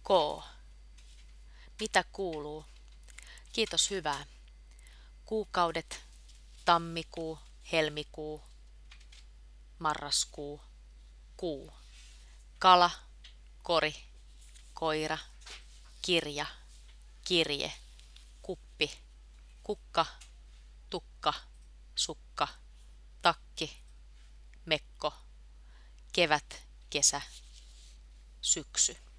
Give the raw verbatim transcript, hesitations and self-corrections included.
K. Mitä kuuluu? Kiitos hyvää. Kuukaudet: tammikuu, helmikuu, marraskuu, kuu. Kala, kori, koira, kirja, kirje, kuppi, kukka, tukka, sukka, takki, mekko, kevät, kesä, syksy.